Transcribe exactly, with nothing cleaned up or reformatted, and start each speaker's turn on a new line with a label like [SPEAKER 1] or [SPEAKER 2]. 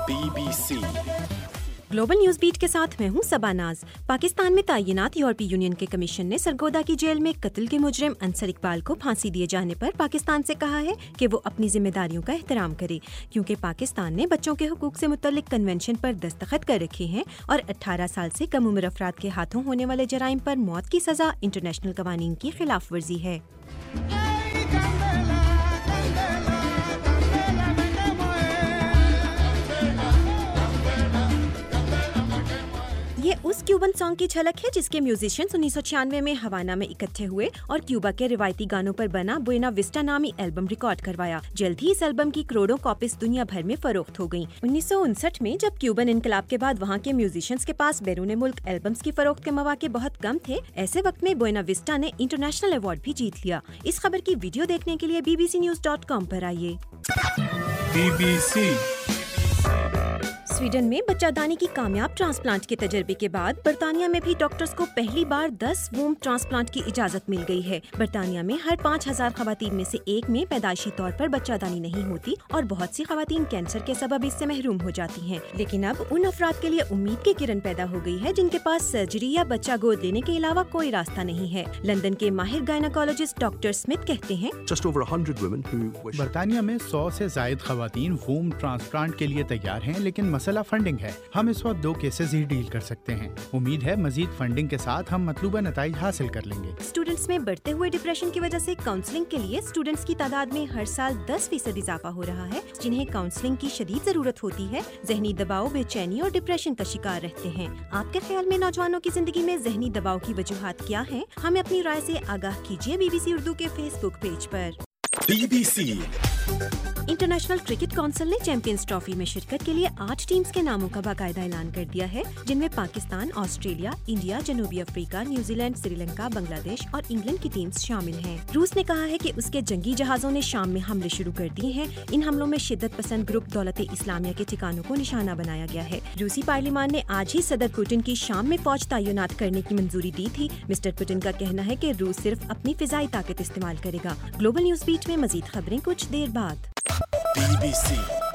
[SPEAKER 1] Be B C
[SPEAKER 2] global news beat کے ساتھ میں ہوں سبا ناز۔ پاکستان میں تعینات یورپی یونین کے کمیشن نے سرگودا کی جیل میں قتل کے مجرم انصر اقبال کو پھانسی دیے جانے پر پاکستان سے کہا ہے کہ وہ اپنی ذمہ داریوں کا احترام کرے، کیونکہ پاکستان نے بچوں کے حقوق سے متعلق کنونشن پر دستخط کر رکھے ہیں اور اٹھارہ سال سے کم عمر افراد کے ہاتھوں ہونے والے جرائم پر موت کی سزا انٹرنیشنل قوانین کی خلاف ورزی ہے۔ یہ اس کیوبن سانگ کی جھلک ہے جس کے میوزیشینز انیس سو چھیانوے میں ہوانا میں اکٹھے ہوئے اور کیوبا کے روایتی گانوں پر بنا بوئنا وسٹا نامی البم ریکارڈ کروایا۔ جلد ہی اس البم کی کروڑوں کاپیز دنیا بھر میں فروخت ہو گئیں۔ انیس سو انسٹھ میں جب کیوبن انقلاب کے بعد وہاں کے میوزیشینز کے پاس بیرون ملک البمز کی فروخت کے مواقع بہت کم تھے، ایسے وقت میں بوئنا وسٹا نے انٹرنیشنل ایوارڈ بھی جیت لیا۔ اس خبر کی ویڈیو دیکھنے کے لیے B B C news dot com پر آئیے۔
[SPEAKER 1] بی بی سی
[SPEAKER 2] سویڈن میں بچہ دانی کی کامیاب ٹرانسپلانٹ کے تجربے کے بعد برطانیہ میں بھی ڈاکٹرز کو پہلی بار دس ووم ٹرانسپلانٹ کی اجازت مل گئی ہے۔ برطانیہ میں ہر پانچ ہزار خواتین میں سے ایک میں پیدائشی طور پر بچہ دانی نہیں ہوتی اور بہت سی خواتین کینسر کے سبب اس سے محروم ہو جاتی ہیں، لیکن اب ان افراد کے لیے امید کی کرن پیدا ہو گئی ہے جن کے پاس سرجری یا بچہ گود لینے کے علاوہ کوئی راستہ نہیں ہے۔ لندن کے ماہر گائناکالوجسٹ ڈاکٹر اسمتھ کہتے ہیں،
[SPEAKER 3] برطانیہ میں سو سے زائد خواتین ووم ٹرانسپلانٹ کے لیے تیار ہیں، لیکن مسئلہ فنڈنگ ہے۔ ہم اس وقت دو کیسز ہی ڈیل کر سکتے ہیں۔ امید ہے مزید فنڈنگ کے ساتھ ہم مطلوبہ نتائج حاصل کر لیں گے۔
[SPEAKER 2] اسٹوڈنٹس میں بڑھتے ہوئے ڈپریشن کی وجہ سے کاؤنسلنگ کے لیے اسٹوڈنٹس کی تعداد میں ہر سال دس فیصد اضافہ ہو رہا ہے، جنہیں کاؤنسلنگ کی شدید ضرورت ہوتی ہے، ذہنی دباؤ، بے چینی اور ڈپریشن کا شکار رہتے ہیں۔ آپ کے خیال میں نوجوانوں کی زندگی میں ذہنی دباؤ کی وجوہات کیا ہیں؟ ہمیں اپنی رائے سے آگاہ کیجیے بی بی سی اردو کے فیس بک پیج پر۔
[SPEAKER 1] B B C
[SPEAKER 2] international cricket council نے چیمپئنز ٹرافی میں شرکت کے لیے آٹھ ٹیمز کے ناموں کا باقاعدہ اعلان کر دیا ہے، جن میں پاکستان، آسٹریلیا، انڈیا، جنوبی افریقہ، نیوزی لینڈ، سری لنکا، بنگلہ دیش اور انگلینڈ کی ٹیمز شامل ہیں۔ روس نے کہا ہے کہ اس کے جنگی جہازوں نے شام میں حملے شروع کر دیے ہیں۔ ان حملوں میں شدت پسند گروپ دولت اسلامیہ کے ٹھکانوں کو نشانہ بنایا گیا ہے۔ روسی پارلیمان نے آج ہی صدر پوٹن کی شام میں فوج تعینات کرنے کی منظوری دی تھی۔ مسٹر پوٹن کا کہنا ہے کہ روس صرف اپنی فضائی طاقت استعمال کرے گا۔ گلوبل نیوز بیٹ میں مزید خبریں کچھ دیر بعد۔
[SPEAKER 1] Be B C